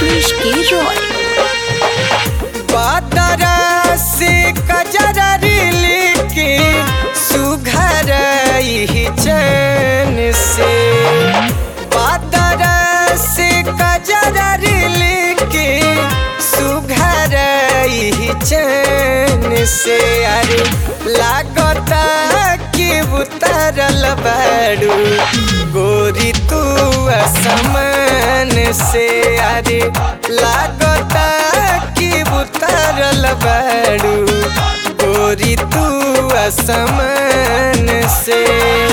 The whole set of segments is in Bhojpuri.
रत्नेश के रॉय। बादरा से कजरा लेके सुघर ही चैन से, बादरा से कजरा लेके सुघर ही चैन से। अरे लागता कि उतरल बारू गोरी तू असमान से। अरे लागता कि उतरल बारू गोरी तू असमान से।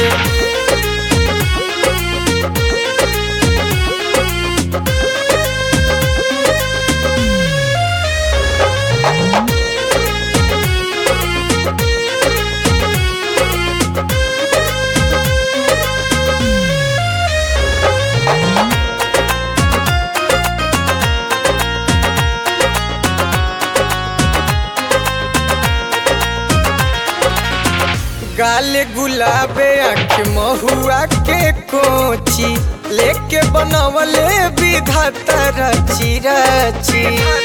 गाल गुलाबे आँख महुआ के कोची, लेके बनवले विधाता रची रची।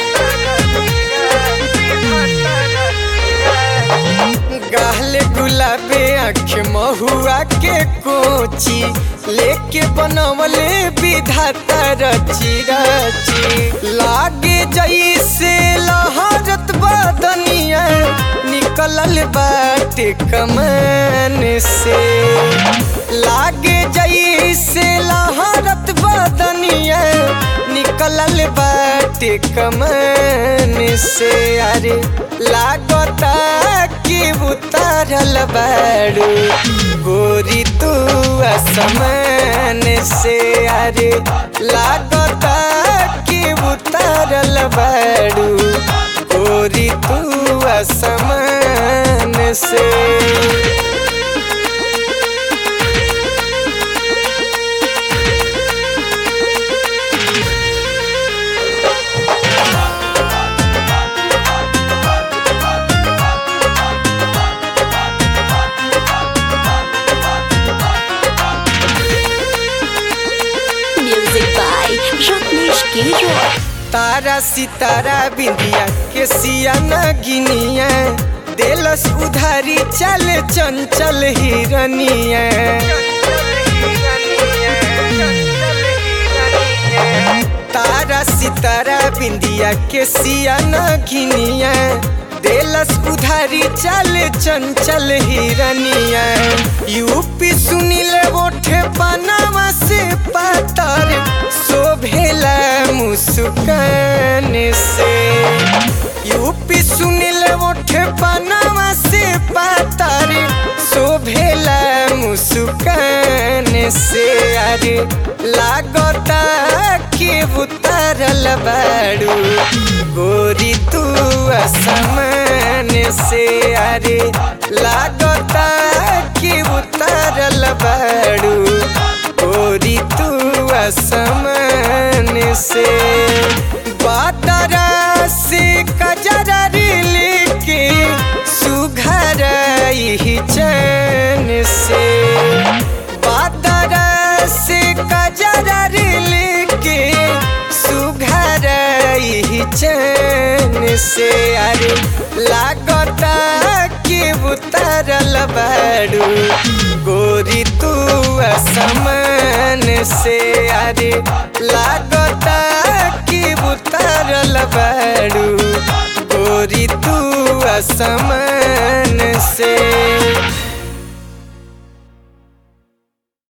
गाल गुलाबे आँख महुआ के कोची, लेके बनवले विधाता रची रची। लागे जैसे लहरत बदनिया निकलल बाटे कमान से। लागे जैसे लहरत बदनिया निकलल बाटे कमान से। अरे लागता कि उतरल बारू गोरी तू असमान से। अरे लागता कि उतरल बारू गोरी तू असमान से। म्यूजिक बाय रत्नेश के रॉय। तारा सितारा बिंदिया के सिया नगिनिया, देलस उधारी चल चंचल हिरनिया। तारा सितारा बिंदिया के सिया नगिनिया, देलस उधारी चल चंचल हिरनिया। यूपी सुनील ओठे पनावा से पातर शोभेला मुस्कान से। यूपी सुनील ओठे पनावा से पातर शोभेला मुस्कान से। अरे लागता कि उतरल बारू गोरी तू असमान से। अरे लागता कि उतरल बारू गोरी तू असमान से। बादरा से कजरा लेके सुघर ही चैन से, बादरा से कजरा लेके सुघर ही चैन से। अरे लागता कि उतरल बारू गोरी तू असमान से। अरे लागता कि उतरल बारू गोरी तू असमान